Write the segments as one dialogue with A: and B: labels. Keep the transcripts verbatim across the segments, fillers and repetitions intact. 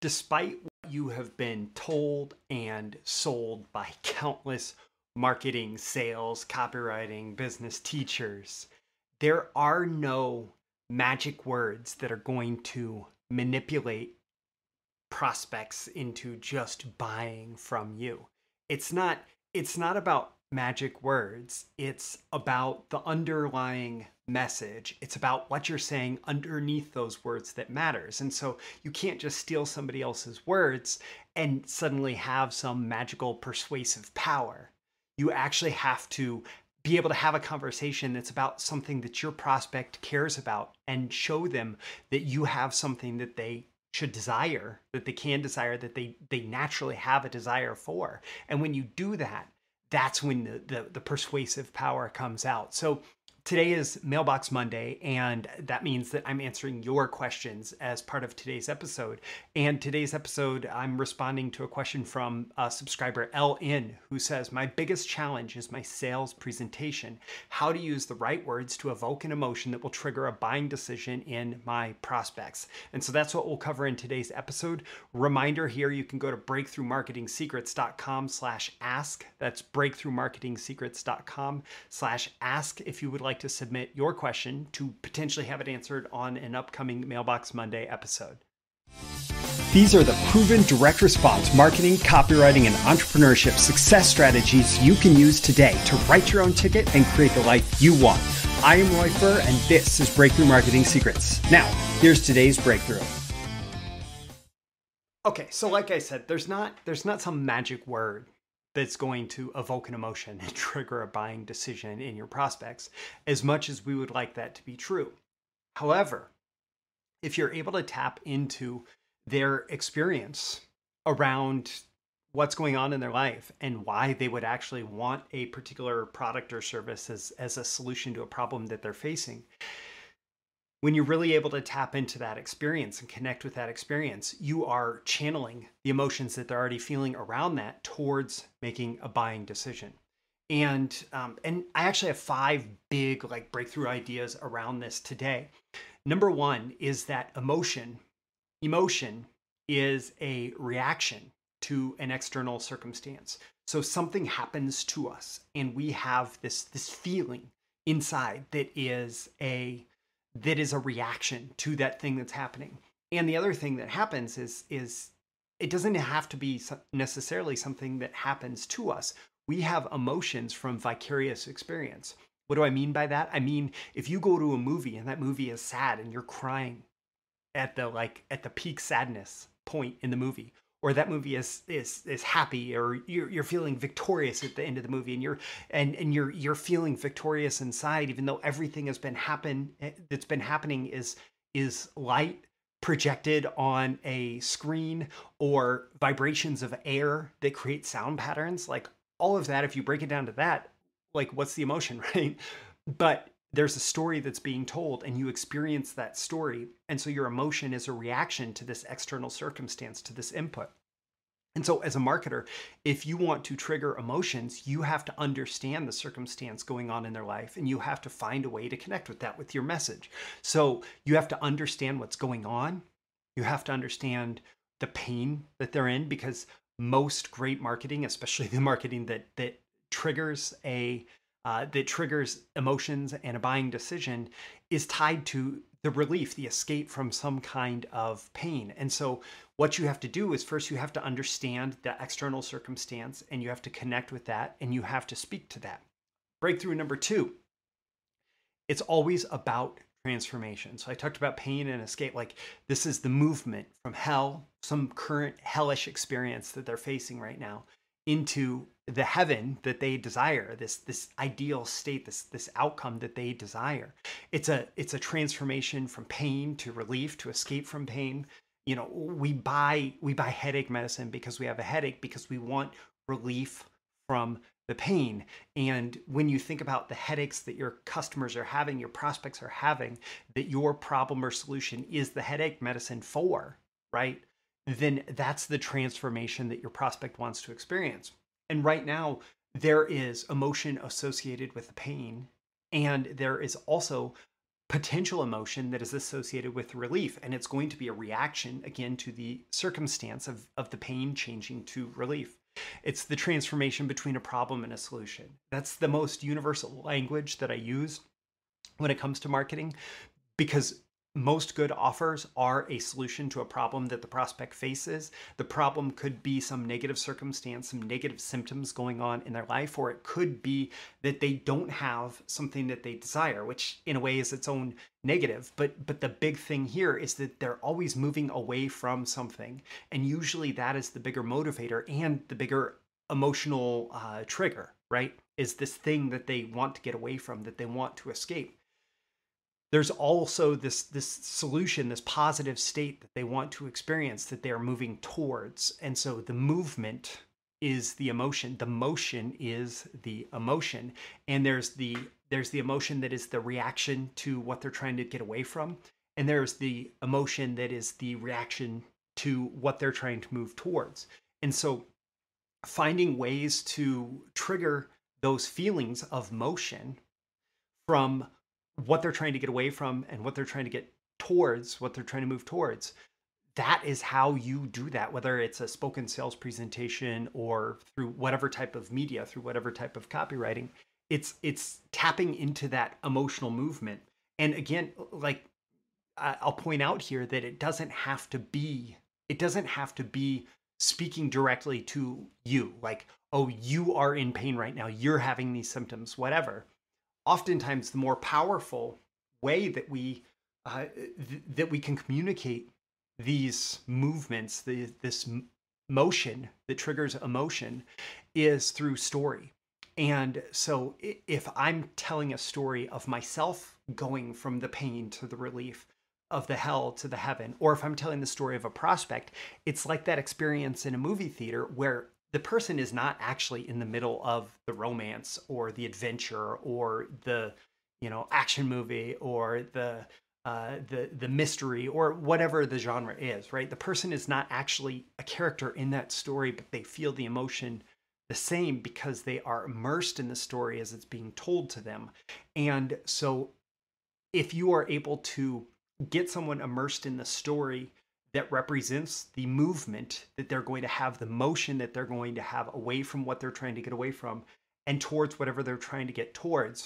A: Despite what you have been told and sold by countless marketing, sales, copywriting, business teachers, there are no magic words that are going to manipulate prospects into just buying from you. It's not it's not about magic words. It's about the underlying message. It's about what you're saying underneath those words that matters. And so you can't just steal somebody else's words and suddenly have some magical persuasive power. You actually have to be able to have a conversation that's about something that your prospect cares about and show them that you have something that they should desire, that they can desire, that they they naturally have a desire for. And when you do that, that's when the, the, the persuasive power comes out. So today is Mailbox Monday, and that means that I'm answering your questions as part of today's episode. And today's episode, I'm responding to a question from a subscriber, L N, who says, my biggest challenge is my sales presentation. How to use the right words to evoke an emotion that will trigger a buying decision in my prospects. And so that's what we'll cover in today's episode. Reminder here, you can go to breakthrough marketing secrets dot com slash ask. That's breakthrough marketing secrets dot com slash ask if you would like to submit your question to potentially have it answered on an upcoming Mailbox Monday episode. These are the proven direct response marketing, copywriting, and entrepreneurship success strategies you can use today to write your own ticket and create the life you want. I am Roy Furr, and this is Breakthrough Marketing Secrets. Now, here's today's breakthrough. Okay, so like I said, there's not there's not some magic word that's going to evoke an emotion and trigger a buying decision in your prospects, as much as we would like that to be true. However, if you're able to tap into their experience around what's going on in their life and why they would actually want a particular product or service as, as a solution to a problem that they're facing, when you're really able to tap into that experience and connect with that experience, you are channeling the emotions that they're already feeling around that towards making a buying decision. And um, and I actually have five big like breakthrough ideas around this today. Number one is that emotion. Emotion is a reaction to an external circumstance. So something happens to us, and we have this this feeling inside that is a that is a reaction to that thing that's happening. And the other thing that happens is, is it doesn't have to be necessarily something that happens to us. We have emotions from vicarious experience. What do I mean by that? I mean, if you go to a movie and that movie is sad and you're crying at the like at the peak sadness point in the movie, or that movie is is is happy, or you're you're feeling victorious at the end of the movie, and you're and and you're you're feeling victorious inside, even though everything has been happen that's been happening is is light projected on a screen or vibrations of air that create sound patterns. Like all of that, if you break it down to that, like what's the emotion, right? But there's a story that's being told, and you experience that story. And so your emotion is a reaction to this external circumstance, to this input. And so as a marketer, if you want to trigger emotions, you have to understand the circumstance going on in their life, and you have to find a way to connect with that with your message. So you have to understand what's going on. You have to understand the pain that they're in, because most great marketing, especially the marketing that that triggers a Uh, that triggers emotions and a buying decision, is tied to the relief, the escape from some kind of pain. And so what you have to do is first you have to understand the external circumstance, and you have to connect with that, and you have to speak to that. Breakthrough number two, it's always about transformation. So I talked about pain and escape. Like this is the movement from hell, some current hellish experience that they're facing right now, into the heaven that they desire, this this ideal state, this this outcome that they desire. It's a it's a transformation from pain to relief, to escape from pain. You know, we buy we buy headache medicine because we have a headache, because we want relief from the pain. And when you think about the headaches that your customers are having, your prospects are having, that your problem or solution is the headache medicine for, right? Then that's the transformation that your prospect wants to experience. And right now, there is emotion associated with the pain, and there is also potential emotion that is associated with relief. And it's going to be a reaction, again, to the circumstance of, of the pain changing to relief. It's the transformation between a problem and a solution. That's the most universal language that I use when it comes to marketing, because most good offers are a solution to a problem that the prospect faces. The problem could be some negative circumstance, some negative symptoms going on in their life, or it could be that they don't have something that they desire, which in a way is its own negative. But but the big thing here is that they're always moving away from something. And usually that is the bigger motivator and the bigger emotional uh, trigger, right? Is this thing that they want to get away from, that they want to escape. There's also this this solution, this positive state that they want to experience, that they are moving towards. And so the movement is the emotion, the motion is the emotion. And there's the there's the emotion that is the reaction to what they're trying to get away from. And there's the emotion that is the reaction to what they're trying to move towards. And so finding ways to trigger those feelings of motion from what they're trying to get away from and what they're trying to get towards, what they're trying to move towards, that is how you do that, whether it's a spoken sales presentation or through whatever type of media, through whatever type of copywriting. It's it's tapping into that emotional movement. And again, like I'll point out here that it doesn't have to be, it doesn't have to be speaking directly to you, like, oh, you are in pain right now, you're having these symptoms, whatever. Oftentimes the more powerful way that we uh, th- that we can communicate these movements, the, this m- motion that triggers emotion, is through story. And so if I'm telling a story of myself going from the pain to the relief, of the hell to the heaven, or if I'm telling the story of a prospect, it's like that experience in a movie theater where the person is not actually in the middle of the romance or the adventure or the, you know, action movie or the uh, the the mystery or whatever the genre is, right? The person is not actually a character in that story, but they feel the emotion the same because they are immersed in the story as it's being told to them. And so if you are able to get someone immersed in the story that represents the movement that they're going to have, the motion that they're going to have away from what they're trying to get away from and towards whatever they're trying to get towards,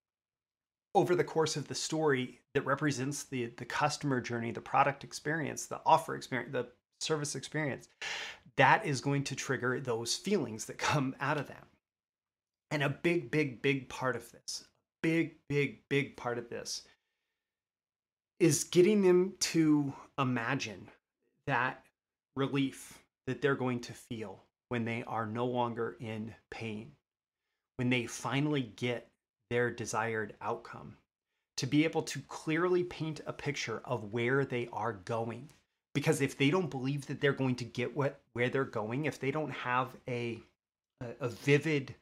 A: over the course of the story that represents the the customer journey, the product experience, the offer experience, the service experience, that is going to trigger those feelings that come out of that. And a big, big, big part of this, big, big, big part of this is getting them to imagine that relief that they're going to feel when they are no longer in pain, when they finally get their desired outcome, to be able to clearly paint a picture of where they are going. Because if they don't believe that they're going to get what where they're going, if they don't have a a, a vivid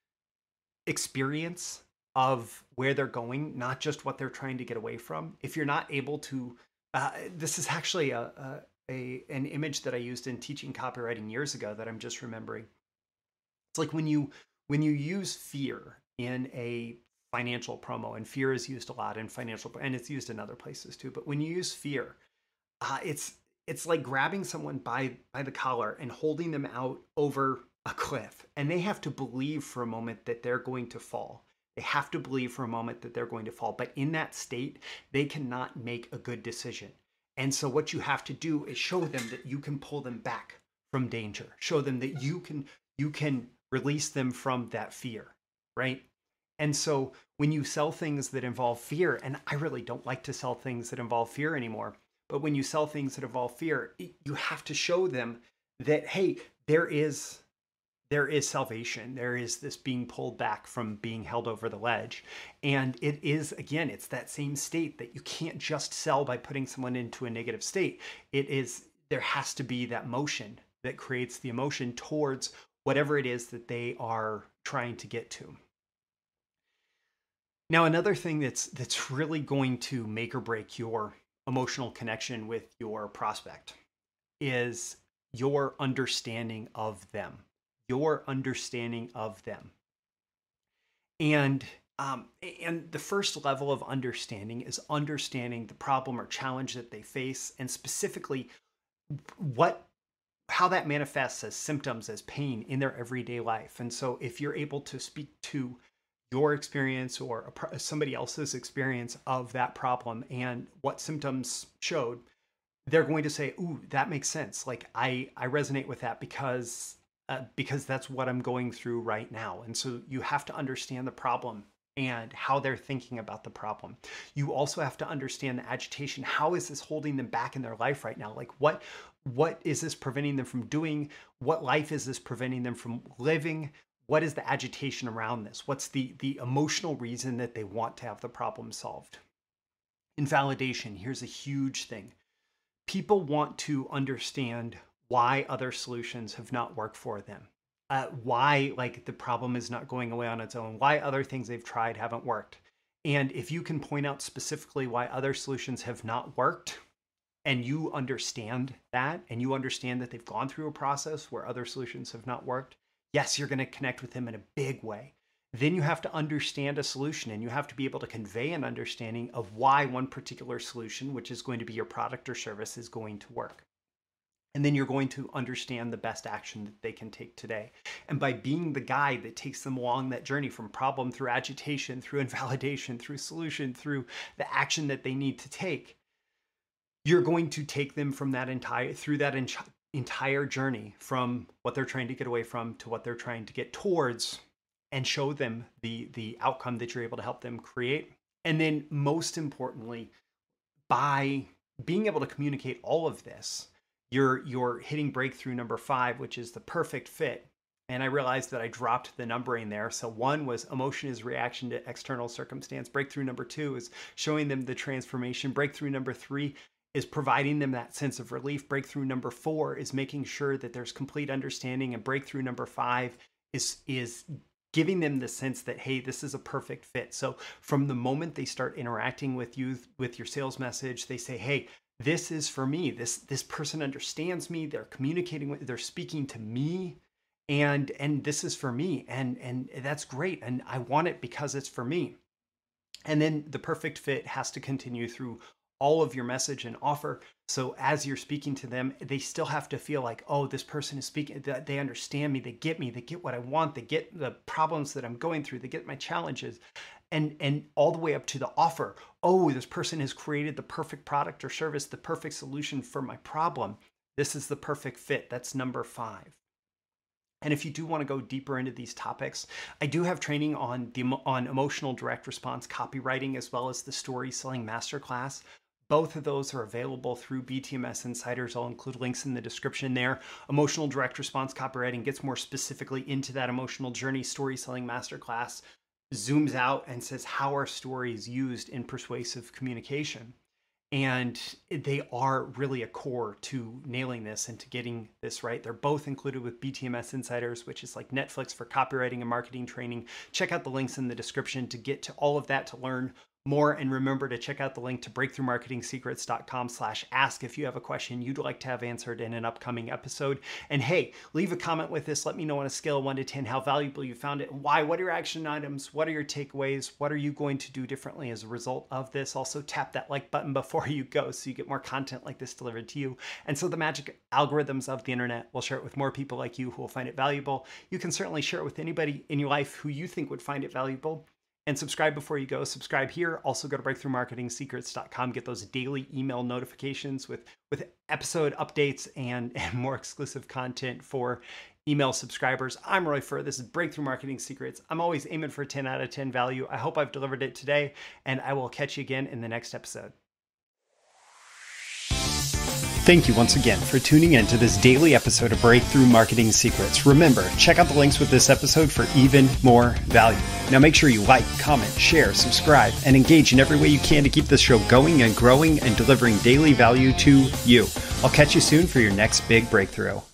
A: experience of where they're going, not just what they're trying to get away from. If you're not able to, uh, this is actually a, a, a an image that I used in teaching copywriting years ago that I'm just remembering. It's like when you when you use fear in a financial promo, and fear is used a lot in financial, and it's used in other places too. But when you use fear, uh, it's it's like grabbing someone by by the collar and holding them out over a cliff, and they have to believe for a moment that they're going to fall. They have to believe for a moment that they're going to fall. But in that state, they cannot make a good decision. And so what you have to do is show them that you can pull them back from danger. Show them that you can you can release them from that fear, right? And so when you sell things that involve fear, and I really don't like to sell things that involve fear anymore, but when you sell things that involve fear, you have to show them that, hey, there is there is salvation. There is this being pulled back from being held over the ledge. And it is, again, it's that same state that you can't just sell by putting someone into a negative state. It is, there has to be that motion that creates the emotion towards whatever it is that they are trying to get to. Now, another thing that's that's really going to make or break your emotional connection with your prospect is your understanding of them. Your understanding of them. And Um, and the first level of understanding is understanding the problem or challenge that they face, and specifically what how that manifests as symptoms, as pain in their everyday life. And so if you're able to speak to your experience or a, somebody else's experience of that problem and what symptoms showed, they're going to say, ooh, that makes sense. Like I, I resonate with that because, uh, because that's what I'm going through right now. And so you have to understand the problem and how they're thinking about the problem. You also have to understand the agitation. How is this holding them back in their life right now? Like what, what is this preventing them from doing? What life is this preventing them from living? What is the agitation around this? What's the, the emotional reason that they want to have the problem solved? Invalidation, here's a huge thing. People want to understand why other solutions have not worked for them. Uh, why like the problem is not going away on its own, why other things they've tried haven't worked. And if you can point out specifically why other solutions have not worked, and you understand that, and you understand that they've gone through a process where other solutions have not worked, yes, you're going to connect with them in a big way. Then you have to understand a solution, and you have to be able to convey an understanding of why one particular solution, which is going to be your product or service, is going to work. And then you're going to understand the best action that they can take today. And by being the guide that takes them along that journey from problem through agitation, through invalidation, through solution, through the action that they need to take, you're going to take them from that entire, through that en- entire journey from what they're trying to get away from to what they're trying to get towards, and show them the, the outcome that you're able to help them create. And then most importantly, by being able to communicate all of this, you're, you're hitting breakthrough number five, which is the perfect fit. And I realized that I dropped the numbering there. So one was emotion is reaction to external circumstance. Breakthrough number two is showing them the transformation. Breakthrough number three is providing them that sense of relief. Breakthrough number four is making sure that there's complete understanding. And breakthrough number five is, is giving them the sense that, hey, this is a perfect fit. So from the moment they start interacting with you, with your sales message, they say, hey, this is for me. This, this person understands me. They're communicating with, they're speaking to me, and, and this is for me. And, and that's great. And I want it because it's for me. And then the perfect fit has to continue through all of your message and offer. So as you're speaking to them, they still have to feel like, oh, this person is speaking, they understand me, they get me, they get what I want, they get the problems that I'm going through, they get my challenges, and, and all the way up to the offer. Oh, this person has created the perfect product or service, the perfect solution for my problem. This is the perfect fit. That's number five. And if you do want to go deeper into these topics, I do have training on the on emotional direct response copywriting, as well as the story selling masterclass. Both of those are available through B T M S Insiders. I'll include links in the description there. Emotional direct response copywriting gets more specifically into that emotional journey. Story selling masterclass zooms out and says, how are stories used in persuasive communication? And they are really a core to nailing this and to getting this right. They're both included with B T M S Insiders, which is like Netflix for copywriting and marketing training. Check out the links in the description to get to all of that, to learn more. And remember to check out the link to breakthrough marketing secrets dot com slash ask if you have a question you'd like to have answered in an upcoming episode. And hey, leave a comment with this. Let me know on a scale of one to ten how valuable you found it. Why? What are your action items? What are your takeaways? What are you going to do differently as a result of this? Also, tap that like button before you go so you get more content like this delivered to you. And so the magic algorithms of the internet will share it with more people like you who will find it valuable. You can certainly share it with anybody in your life who you think would find it valuable. And subscribe before you go. Subscribe here. Also go to breakthrough marketing secrets dot com. Get those daily email notifications with, with episode updates and, and more exclusive content for email subscribers. I'm Roy Furr. This is Breakthrough Marketing Secrets. I'm always aiming for ten out of ten value. I hope I've delivered it today, and I will catch you again in the next episode. Thank you once again for tuning in to this daily episode of Breakthrough Marketing Secrets. Remember, check out the links with this episode for even more value. Now make sure you like, comment, share, subscribe, and engage in every way you can to keep this show going and growing and delivering daily value to you. I'll catch you soon for your next big breakthrough.